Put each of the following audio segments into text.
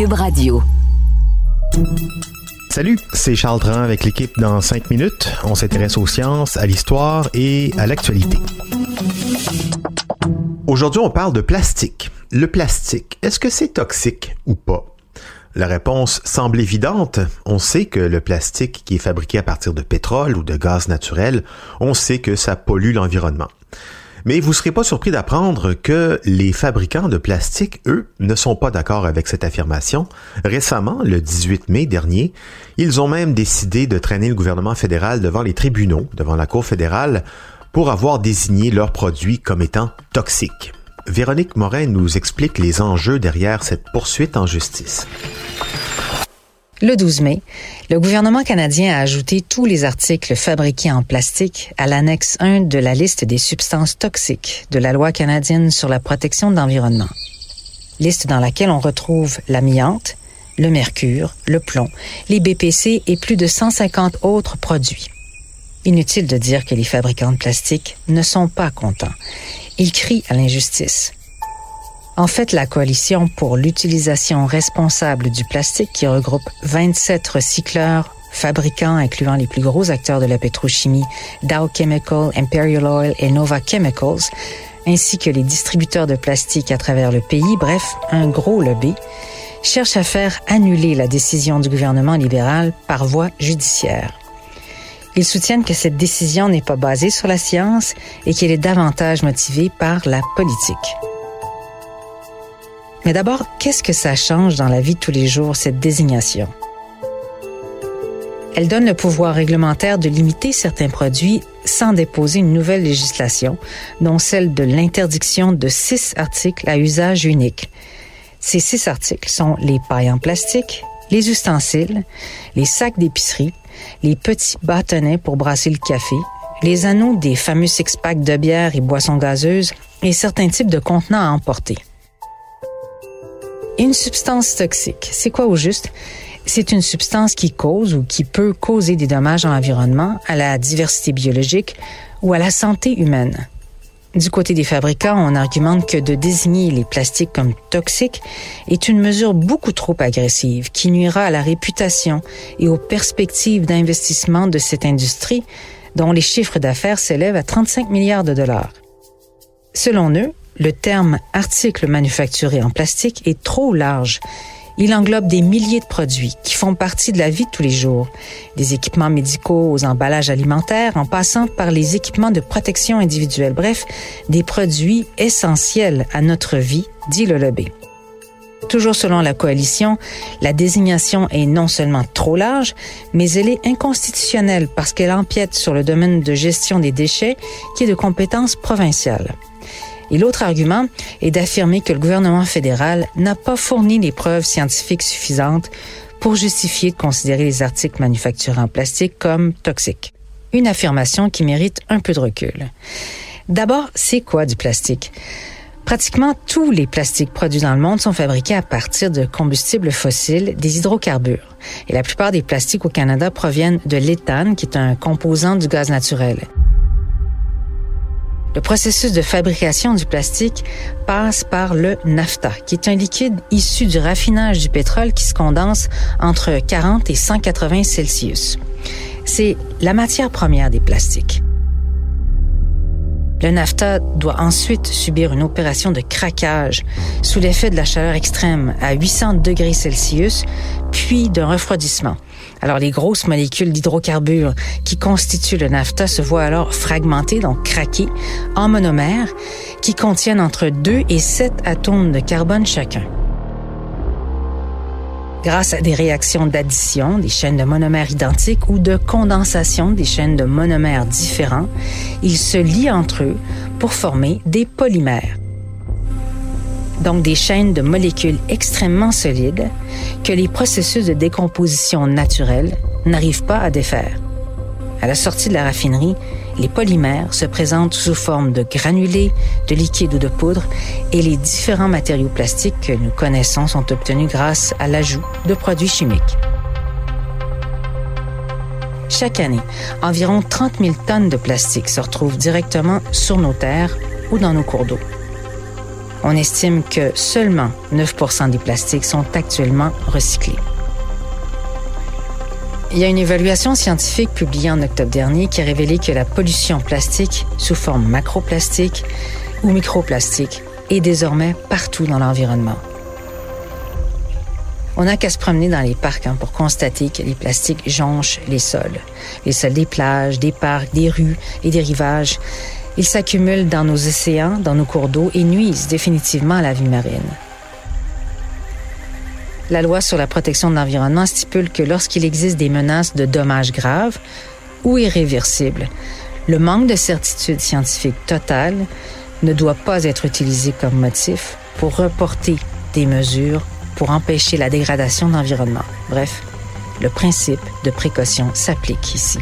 Cube Radio. Salut, c'est Charles Dran avec l'équipe dans 5 minutes. On s'intéresse aux sciences, à l'histoire et à l'actualité. Aujourd'hui, on parle de plastique. Le plastique, est-ce que c'est toxique ou pas? La réponse semble évidente. On sait que le plastique qui est fabriqué à partir de pétrole ou de gaz naturel, on sait que ça pollue l'environnement. Mais vous ne serez pas surpris d'apprendre que les fabricants de plastique, eux, ne sont pas d'accord avec cette affirmation. Récemment, le 18 mai dernier, ils ont même décidé de traîner le gouvernement fédéral devant les tribunaux, devant la Cour fédérale, pour avoir désigné leurs produits comme étant toxiques. Véronique Morin nous explique les enjeux derrière cette poursuite en justice. Le 12 mai, le gouvernement canadien a ajouté tous les articles fabriqués en plastique à l'annexe 1 de la liste des substances toxiques de la loi canadienne sur la protection de l'environnement. Liste dans laquelle on retrouve l'amiante, le mercure, le plomb, les BPC et plus de 150 autres produits. Inutile de dire que les fabricants de plastique ne sont pas contents. Ils crient à l'injustice. En fait, la Coalition pour l'utilisation responsable du plastique, qui regroupe 27 recycleurs, fabricants incluant les plus gros acteurs de la pétrochimie, Dow Chemical, Imperial Oil et Nova Chemicals, ainsi que les distributeurs de plastique à travers le pays, bref, un gros lobby, cherche à faire annuler la décision du gouvernement libéral par voie judiciaire. Ils soutiennent que cette décision n'est pas basée sur la science et qu'elle est davantage motivée par la politique. Mais d'abord, qu'est-ce que ça change dans la vie de tous les jours, cette désignation? Elle donne le pouvoir réglementaire de limiter certains produits sans déposer une nouvelle législation, dont celle de l'interdiction de 6 articles à usage unique. Ces 6 articles sont les pailles en plastique, les ustensiles, les sacs d'épicerie, les petits bâtonnets pour brasser le café, les anneaux des fameux six-packs de bière et boissons gazeuses et certains types de contenants à emporter. Une substance toxique, c'est quoi au juste? C'est une substance qui cause ou qui peut causer des dommages à l'environnement, à la diversité biologique ou à la santé humaine. Du côté des fabricants, on argumente que de désigner les plastiques comme toxiques est une mesure beaucoup trop agressive qui nuira à la réputation et aux perspectives d'investissement de cette industrie dont les chiffres d'affaires s'élèvent à 35 milliards de dollars. Selon eux, le terme « article manufacturé en plastique » est trop large. Il englobe des milliers de produits qui font partie de la vie de tous les jours, des équipements médicaux aux emballages alimentaires, en passant par les équipements de protection individuelle, bref, des produits essentiels à notre vie, dit le lobby. Toujours selon la Coalition, la désignation est non seulement trop large, mais elle est inconstitutionnelle parce qu'elle empiète sur le domaine de gestion des déchets qui est de compétence provinciale. Et l'autre argument est d'affirmer que le gouvernement fédéral n'a pas fourni les preuves scientifiques suffisantes pour justifier de considérer les articles manufacturés en plastique comme toxiques. Une affirmation qui mérite un peu de recul. D'abord, c'est quoi du plastique? Pratiquement tous les plastiques produits dans le monde sont fabriqués à partir de combustibles fossiles, des hydrocarbures. Et la plupart des plastiques au Canada proviennent de l'éthane, qui est un composant du gaz naturel. Le processus de fabrication du plastique passe par le naphta, qui est un liquide issu du raffinage du pétrole qui se condense entre 40 et 180 Celsius. C'est la matière première des plastiques. Le naphta doit ensuite subir une opération de craquage sous l'effet de la chaleur extrême à 800 degrés Celsius, puis d'un refroidissement. Alors, les grosses molécules d'hydrocarbures qui constituent le naphta se voient alors fragmentées, donc craquées, en monomères, qui contiennent entre 2 et 7 atomes de carbone chacun. Grâce à des réactions d'addition, des chaînes de monomères identiques, ou de condensation, des chaînes de monomères différents, ils se lient entre eux pour former des polymères. Donc des chaînes de molécules extrêmement solides que les processus de décomposition naturelle n'arrivent pas à défaire. À la sortie de la raffinerie, les polymères se présentent sous forme de granulés, de liquides ou de poudre, et les différents matériaux plastiques que nous connaissons sont obtenus grâce à l'ajout de produits chimiques. Chaque année, environ 30 000 tonnes de plastique se retrouvent directement sur nos terres ou dans nos cours d'eau. On estime que seulement 9% des plastiques sont actuellement recyclés. Il y a une évaluation scientifique publiée en octobre dernier qui a révélé que la pollution plastique sous forme macroplastique ou microplastique est désormais partout dans l'environnement. On n'a qu'à se promener dans les parcs pour constater que les plastiques jonchent les sols des plages, des parcs, des rues et des rivages. Ils s'accumulent dans nos océans, dans nos cours d'eau et nuisent définitivement à la vie marine. La loi sur la protection de l'environnement stipule que lorsqu'il existe des menaces de dommages graves ou irréversibles, le manque de certitude scientifique totale ne doit pas être utilisé comme motif pour reporter des mesures pour empêcher la dégradation de l'environnement. Bref, le principe de précaution s'applique ici.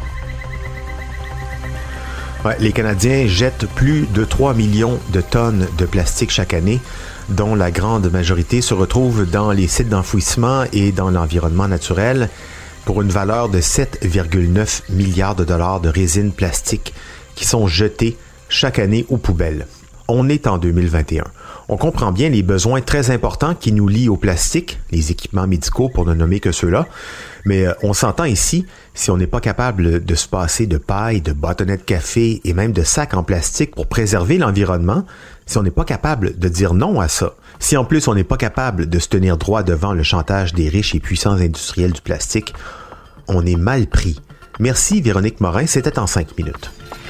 Ouais, les Canadiens jettent plus de 3 millions de tonnes de plastique chaque année, dont la grande majorité se retrouve dans les sites d'enfouissement et dans l'environnement naturel, pour une valeur de 7,9 milliards de dollars de résine plastique qui sont jetées chaque année aux poubelles. On est en 2021. On comprend bien les besoins très importants qui nous lient au plastique, les équipements médicaux pour ne nommer que ceux-là, mais on s'entend ici, si on n'est pas capable de se passer de paille, de bâtonnets de café et même de sacs en plastique pour préserver l'environnement, si on n'est pas capable de dire non à ça, si en plus on n'est pas capable de se tenir droit devant le chantage des riches et puissants industriels du plastique, on est mal pris. Merci Véronique Morin, c'était en 5 minutes.